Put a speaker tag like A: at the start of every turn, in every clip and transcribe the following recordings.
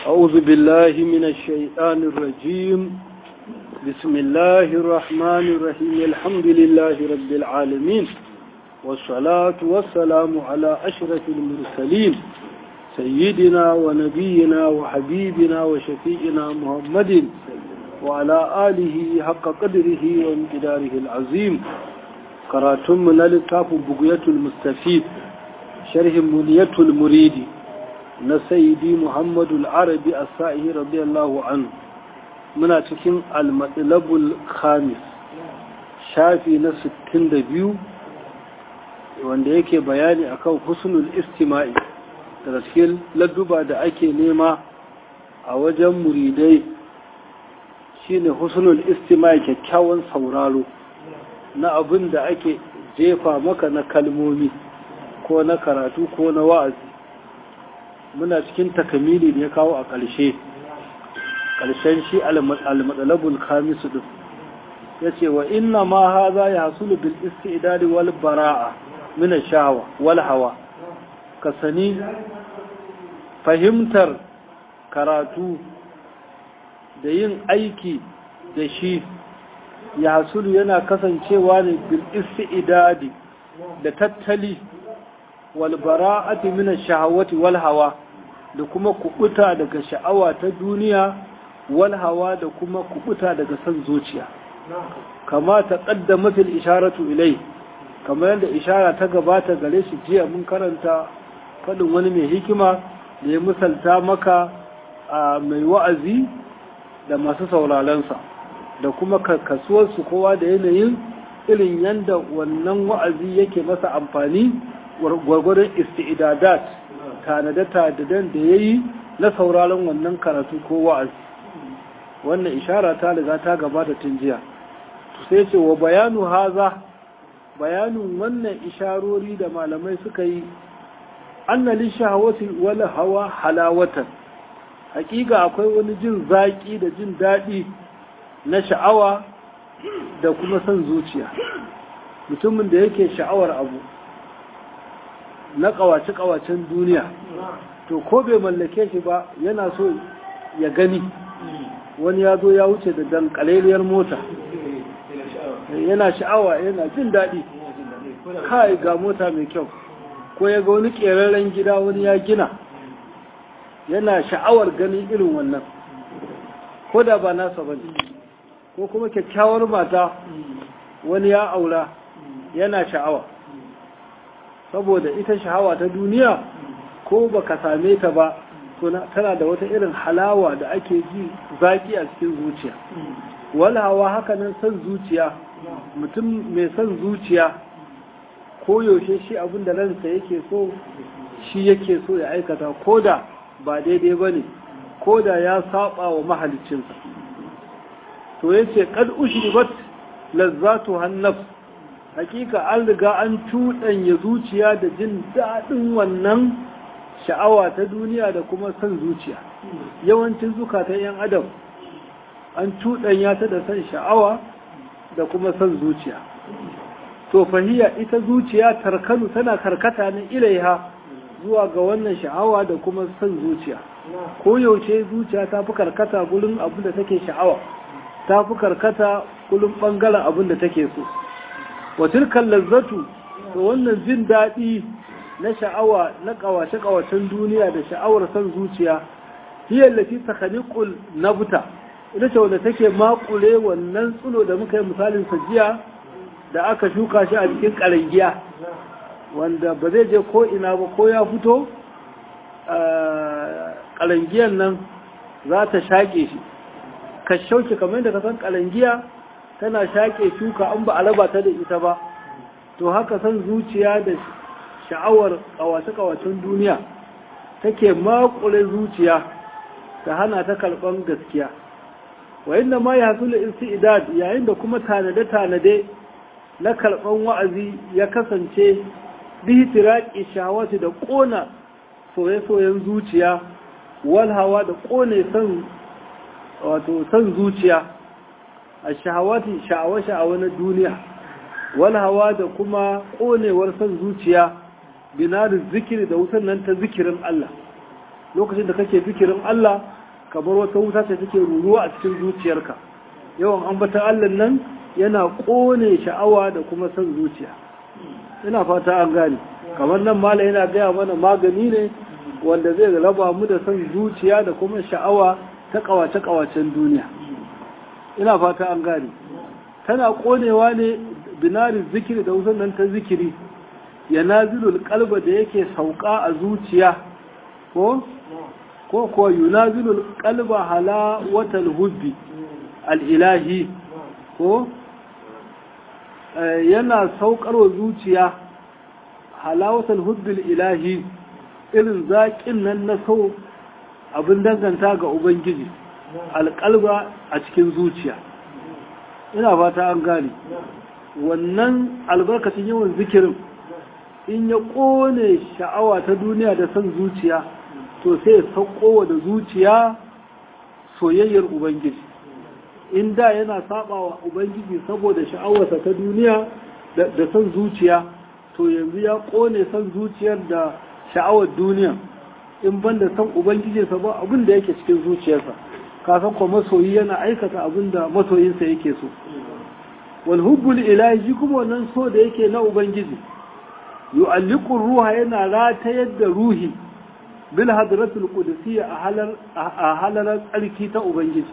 A: أعوذ بالله من الشيطان الرجيم. بسم الله الرحمن الرحيم. الحمد لله رب العالمين، والصلاة والسلام على أشرف المرسلين سيدنا ونبينا وحبيبنا وشفيئنا محمد وعلى آله حق قدره وامتداره العظيم. قراتم من لتاف بقية المستفيد شرح منية المريد نسيدي محمد العربي السائه رضي الله عنه. muna cikin al-matsalabul khamis shafi na 62 wanda yake bayani akan husnul istima'i da cikin ladduba da ake nema a wajen muridai shine husnul istima'i, kyakkyawan sauraro na abin da ake jefa maka na kalmomi ko na karatu ko na wa'azi. Muna cikin takamili da ya kawo a ƙarshen shi al-matsalabul khamisu din yace wa inna ma hadha yahsulu bil istidad wal bara'a min ash-shahwa wal hawa. Kasani fahimtar karatu da yin aiki da shi yahsulu yana kasancewa ne bil istidad da tattali wal bara'ati min ash-shahawati wal hawa, da kuma kubuta daga sha'awa ta duniya wal hawa, da kuma kubuta daga san zuciya. Kama ta qaddamatul isharatu ilai, kamar yadda ishara ta gabata gare shi jiya mun karanta fadin wani mai hikima da ya misalta maka a mai wa'azi da masu sauraronsa, da kuma kasuwar su kowa da yanayin irin yanda wannan wa'azi yake masa amfani gwargwadon isti'dadat tanade-tanaden da yayi na sauraron wannan karatu ko wa'azi. Wannan ishara ta riga ta gabata tun jiya. Sai ce wa bayanu haza, bayanin wannan isharori da malamai suka yi, anna li shahawati wal hawa halawatan, hakika akwai wani jin zaki da jin dadi na sha'awa da kuma son zuciya. Mutumin da yake sha'awar abu na kawace-kawacen duniya, to ko bai mallake shi ba yana so ya gani. Wani ya zo ya wuce da dankaleliyar mota, yana sha'awa, yana jin daɗi, kai ga mota mai kyau. Ko ya ga wani ƙerarren gida wani ya gina, yana sha'awar ganin irin wannan, ko da ba nasa ba ne. Ko kuma kyakkyawar mata wani ya aura, yana sha'awa. Saboda ita sha'awa ta duniya ko baka same ta ba, tana da wata irin halawa da ake ji zaki a cikin zuciya. Walawa haka nan son zuciya, mutum mai son zuciya ko yaushe shi abin da ransa yake so shi yake so ya aikata, ko da ba daidai ba ne, ko da ya saba wa mahalicinsa. To yace kad ushribat lazzatu hannaf, hakika an riga an cuɗanya zuciya da jin daɗin wannan sha'awa ta duniya da kuma son zuciya. Yawancin zukatan 'yan adam an cuɗanya ta da son sha'awa da kuma son zuciya. To fahiya ita zuciya tarkanu tana karkata ne ilaiha zuwa ga wannan sha'awa da kuma son zuciya. Ko yaushe zuciya ta fi karkata gurin abin da take sha'awa, ta fi karkata gurin ɓangaren abin da take so. Wa tilkan lazzatu, to wannan jin daɗi na sha'awa na kawace-kawacen duniya da sha'awar son zuciya, hiyar lati takaniqul nabta, ita ce wanda take makure wannan tsulo da muka yi misalin sajiya da aka shuka shi a cikin karangiya, wanda ba zai je ko ina ba, ko ya fito karangiyan nan za ta shaƙe shi. Ka shauke kamar yadda ka san karangiya tana shaƙe shuka an ba a raba ta da ita ba, to haka son zuciya da sha'awar kawace-kawacen duniya take makure zuciya ta hana ta karɓan gaskiya. Wa inda ma ya hasula istidad, yayin da kuma tanade-tanade na karɓan wa'azi ya kasance bihi tiraqi shahawati, da ƙona soye-soyen zuciya, wal hawa, da ƙone son zuciya, a shahawati sha'awa na duniya, wal hawa, da kuma ƙonewar son zuciya, binarin zikiri, da wutan nan ta zikirin Allah. lokacin da kake zikirin Allah kamar wata wuta ce take ruruwa a cikin zuciyarka yawan ambatan Allah nan yana kone sha'awa da kuma son zuciya ina fata an gane kamar nan mala yana gaya mana magani ne wanda zai raba mu da son zuciya da kuma sha'awa ta kawace-kawacen duniya ina fata an gane tana konewa ne binarin zikiri da wutan nan ta zikiri ya nazilul kalba da yake sauka a zuciya ko yunazilul kalba hala watal hubbi al'ilahi ko yana saukarwa zuciya halawatal hubbil ilahi irin zaƙin nan na so abin danganta ga ubangiji alƙalba a cikin zuciya ina fata an gane wannan albarkacin yawan zikirin in ya ƙone sha'awa ta duniya da son zuciya to sai ya saukowa da zuciya soyayyar ubangiji in da yana saba wa ubangiji saboda sha'awarsa ta duniya da son zuciya to yanzu ya ƙone son zuciyar da sha'awar duniya in banda son ubangijinsa ba abin da yake cikin zuciyarsa kasan kuma masoyi yana aikata abin da masoyinsa yake so wal hubbul ilahi kuma wannan so da yake na ubangiji yu'alliqu ruha yana ratayar da ruhi bil hadratul qudsiyya a halar tsarki ta ubangiji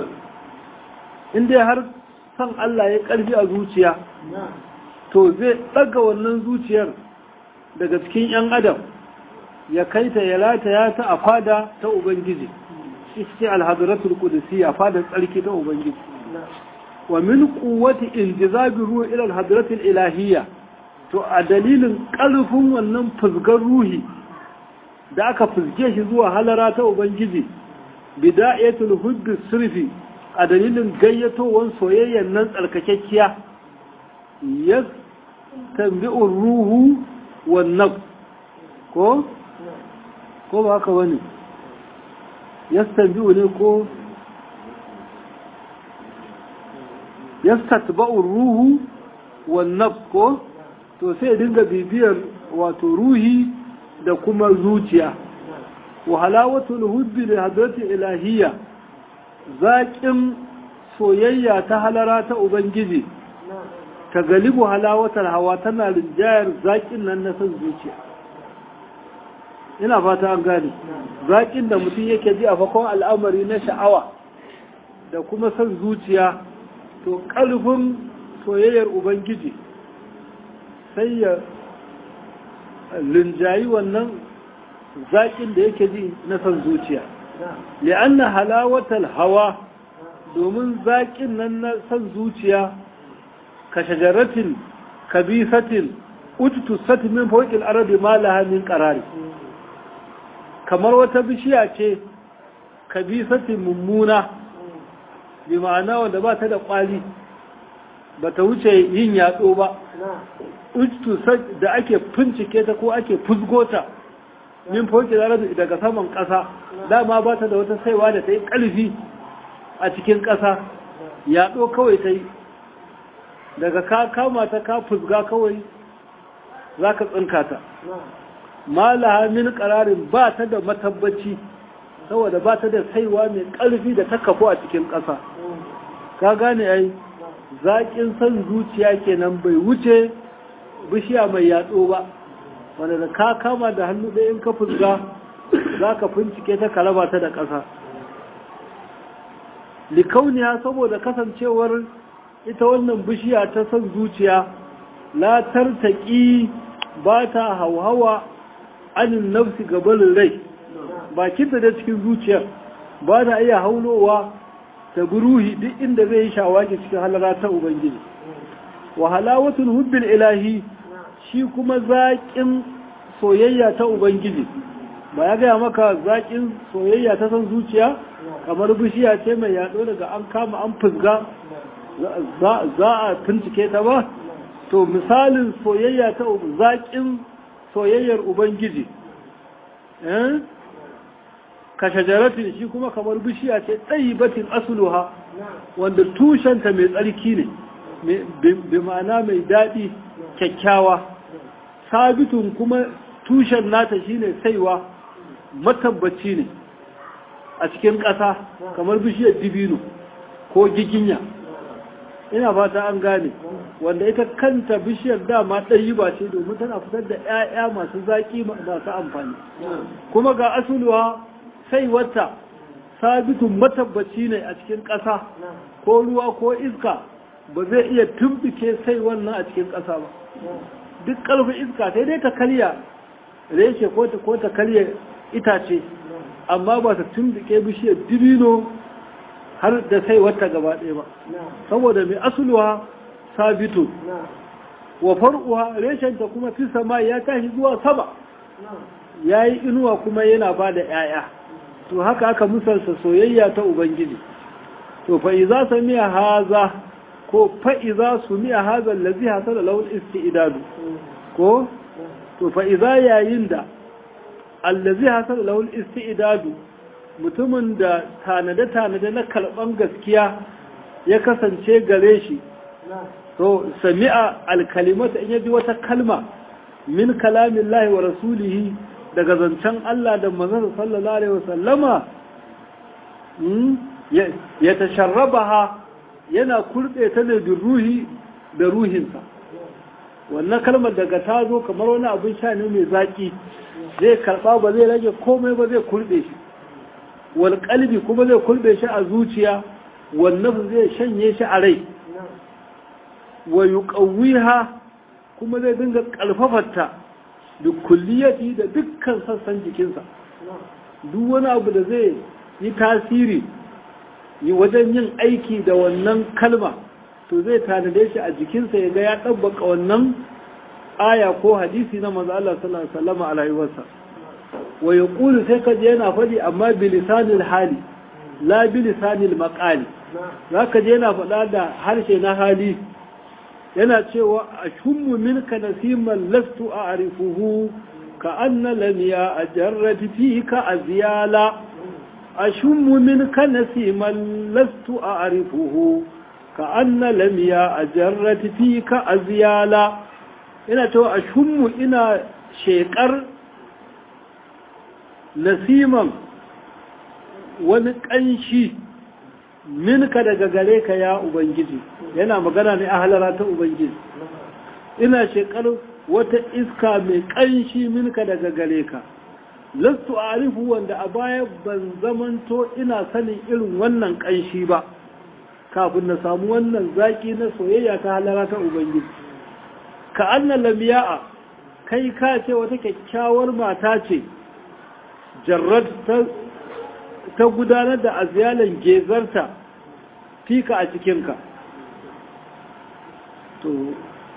A: inda har san Allah ya karfi a zuciya to zai daga wannan zuciyar daga cikin yan adam ya kaita ya lataya ta a fada ta ubangiji ita al-hadratul qudsiyya fada tsarki ta ubangiji wa min quwwati injizabi ruhi ila al-hadratil ilahiyya to a dalilin ƙarfin wannan fuzgar ruhi da aka fuzge shi zuwa halara ta ubangiji bidayatul hubbi sirfi a dalilin gayyatowar soyayyar nan tsarkakekkiya ya tambi'ur ruhu wan nafs ko ba haka bane yastanbi'u ne ko yastatba'ur ruhu wan nafs ko to sai dinga bibiyar wato ruhi da kuma zuciya wa halawatul hubbi li hadrati ilahiyya zaƙin soyayya ta halara ta ubangiji ta galibu halawatar hawa tana rinjayar zaƙin nan na san zuciya ina fata an gane zaƙin da mutum yake ji a fakon al'amari na sha'awa da kuma san zuciya to ƙarfin soyayyar ubangiji sai ya linjayi wannan zaƙin da yake ji na san zuciya li'anna halawatal hawa domin zaƙin nan na san zuciya ka shajaratin kabisatin uttusat min fawqil ardi ma laha min qarari kamar wata bishiya ce kabisatin mummuna bi ma'ana wanda ba ta da kwali ba ta wuce yin yatso ba uttusat da ake fincike ta ko ake fusgota min fawqil ardi daga saman ƙasa dama ba ta da wata saiwa da ta yi ƙarfi a cikin ƙasa yaɗo kawai ta yi daga ka kama ta ka fusga kawai za ka tsinka ta malaha min ƙararin ba ta da matabbaci saboda ba ta da saiwa mai ƙarfi da ta kafo a cikin ƙasa ka gane ai zaƙin san zuciya kenan bai wuce bishiya mai yaɗo ba wanda da ka kama da hannu ɗaya in ka fusga za ka fincike ta kalaba ta da ƙasa likauniya saboda kasancewar ita wannan bishiya ta san zuciya la tartaki ba ta hauhawa anin nafsi gabanin rai bakinta da cikin zuciyar ba ta iya haulowa ta buruhi duk inda zai yi shawaki cikin halara ta ubangiji wa halawatul hubbil ilahi shi kuma zaƙin soyayya ta ubangiji ba ya gaya maka zaƙin soyayya ta san zuciya kamar bishiya ce mai yaɗo daga an kama an fusga za a tuncike ta ba to misalin soyayya ta zaƙin soyayyar ubangiji ka shajaratin shi kuma kamar bishiya ce tsayibatin asuluha wanda tushenta mai tsarki ne bi ma'ana mai daɗi kyakkyawa sabitun kuma tushen nata shine saiwa matabbaci ne a cikin ƙasa kamar bishiyar dibino ko giginya, ina fata an gane, wanda ita kanta bishiyar dama ɗayi ba ce domin tana fitar da 'ya'ya masu zaƙi masu amfani, kuma ga asuluwa sai wata sabitun matabbaci ne a cikin ƙasa ko ruwa ko iska ba zai iya tumbike sai wannan a cikin ƙasa ba, duk ƙarfin iska sai dai ta karya reshe ko ta karya itace, amma ba ta tumbike bishiyar dibino har da sai wata gaba ɗaya ba, saboda mai asuluwa sabitu wa far'uwa reshenta kuma fi sama ya tashi zuwa sama, ya yi inuwa kuma yana ba da ‘ya'ya, to haka aka musalsa soyayya ta Ubangiji. To fa'iza su miya haza ko fa'iza su miya haza lazi hasa da launin isti'idadu ko? To fa'iza yayin da allazi hasa da launin isti'idadu mutumin da tanade-tanade na kalban gaskiya ya kasance gare shi, to sami'a alkalimata in yaji wata kalma min kalamin lahi wa rasulihi daga zancen Allah da manzon sallallahu alaihi wasallama ya tasharrabaha yana kurɗe ta ne da ruhi da ruhinsa. Wannan kalmar daga ta zo kamar wani abin sha ne mai zaƙi, zai karɓa ba zai rage komai ba, zai kurɗe shi. Wal kalbi kuma zai kulbe shi a zuciya, wannan zai shanye shi a rai, wa yuqawwiha kuma zai dinga kalfafarta da kulliyati da dukkan sassan jikinsa. Duk wani abu da zai yi tasiri yi wajen yin aiki da wannan kalma, to zai tanade shi a jikinsa ya ga ya ɗabbaka wannan aya ko hadisi na manzo Allah sallallahu alaihi wasallam a rayuwarsa. wa ya ƙulu sai ka je yana faɗi amma bilisanil hali la bilisanil maƙali, za ka je yana faɗa da harshe na hali, yana cewa a shummu minka nasiman lastu a arifuhu ka anna lamiya a jarrati fi ka a ziyala, a shummu minka nasiman lastu a arifuhu ka anna lamiya a jarrati fi ka a ziyala, yana cewa a shummu ina sheƙar nasiman wani ƙanshi minka daga gare ka ya Ubangiji, yana magana ne a halara ta Ubangiji, ina shekar wata iska mai ƙanshi minka daga gare ka, lastu arifu wanda a baya ban zamanto ina sanin irin wannan ƙanshi ba kafin na samu wannan zaƙi na soyayya ta halara ta Ubangiji. Ka annan lamiya'a kai ka ce wata kyakkyawar mata ce jarrad ta gudanar da aziyalan gezarta fika a cikinka. To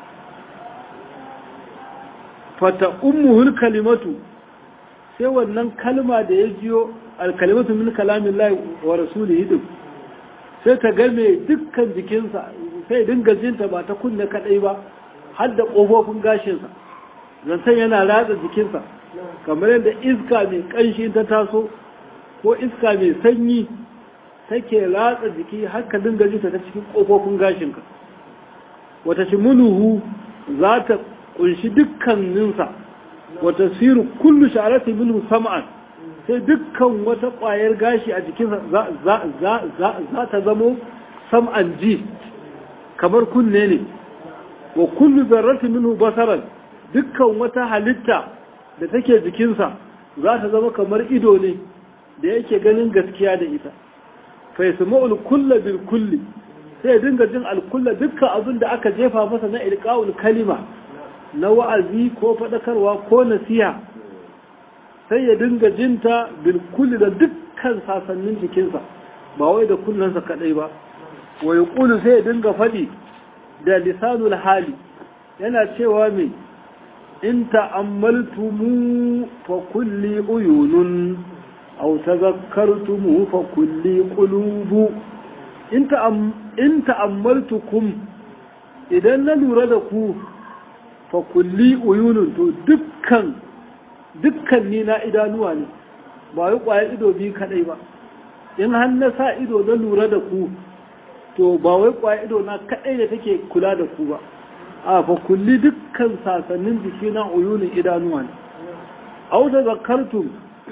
A: fata ummuhul kalimatu, sai wannan kalma da ya jiyo alkalimatu min kalamin lahi wa rasulihi din sai ta game dukkan jikinsa, sai dinga jinta ba ta kunne kadai ba har da ƙofofin gashinsa, zancen yana ratsa jikinsa kamar yadda iska mai ƙanshi ta taso ko iska mai sanyi take ratsa jiki har ka dinga jinta ta cikin ƙofofin gashinka. Wata shimunuhu za ta ƙunshi dukkaninsa, wata siru kullu sha'arati minhu sam'an, sai dukkan wata ƙwayar gashi a jikinsa za ta zamo sam'an ji kamar kunne ne, wa kullu zarrati minhu basaran, dukkan wata halitta da take jikinsa za ta zama kamar ido ne da yake ganin gaskiya da ita. Fa yasma'ul kulla bil kulli, sai dinga jin alkulla dukkan abin da aka jefa masa na ilqa'ul kalima, na wa'azi ko fadakarwa ko nasiha, sai ya dinga jinta bil kulli da dukkan sasannin jikinsa ba wai da kunnansa kadai ba. Wa yaqulu sai ya dinga fadi da lisanul hali, yana cewa me in ta'ammaltumu fa kulli uyunun aw tazakkartumu fa kulli qulubu. in ta'ammaltukum, idan na lura da ku, fa kulli uyunun, to dukkan ni na idanuwa ne, ba yi ƙwayar ido biyu kaɗai ba. In har na sa ido na lura da ku, to ba wai ƙwayar ido na kaɗai da take kula da ku ba, a fa kulli dukkan sasannin jiki na uyunin idanuwa ne. Auta zakartum,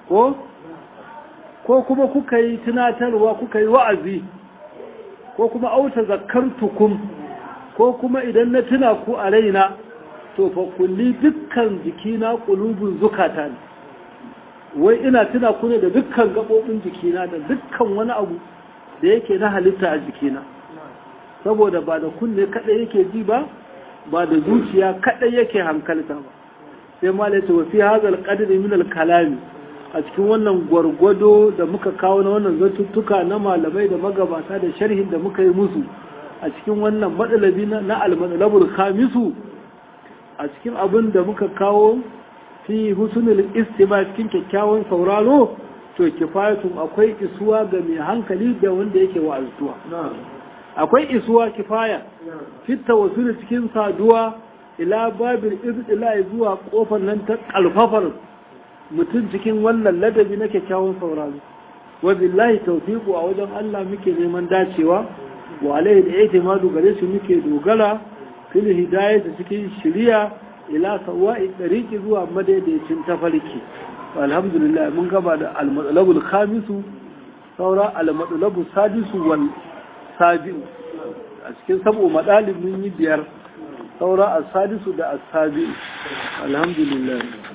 A: ko kuma kuka yi tunatarwa kuka yi wa'azi ko kuma auta zakartukum ko kuma idan na tuna ku a raina to fa kulli dukkan jikina qulubun zukata ne wai ina tuna ku ne da dukkan gabobin jikina da dukkan wani abu da yake na halitta a jikina saboda ba da kunne kadai yake ji ba ba da zuciya kadai yake hankalta ba sai malai ce wa fi hadal qadri min al kalami a cikin wannan gwargwado da muka kawo na wannan zatuttuka na malamai da magabata da sharhin da muka yi musu a cikin wannan matsalabi na al-matsalabul khamisu a cikin abin da muka kawo fi husnul istima cikin kyakkyawan sauraro to kifayatun akwai isuwa ga mai hankali da wanda yake wa'azuwa akwai isuwa kifaya fi tawassul cikin saduwa ila babil ibtila zuwa kofar nan ta kalfafar mutum cikin wannan ladabi na kyakkyawan sauraro wa billahi tawfiqu a wajen Allah muke neman dacewa wa alaihi da itimadu gare shi muke dogara fil hidayah cikin shiriya ila sawa'i tariqi zuwa madaidaicin tafarki alhamdulillah mun gaba da al-matsalabul khamisu saura al-matsalabul sadisu wal sabi'u a cikin sabo madalib mun yi biyar saura as-sadisu da as-sabi'u alhamdulillah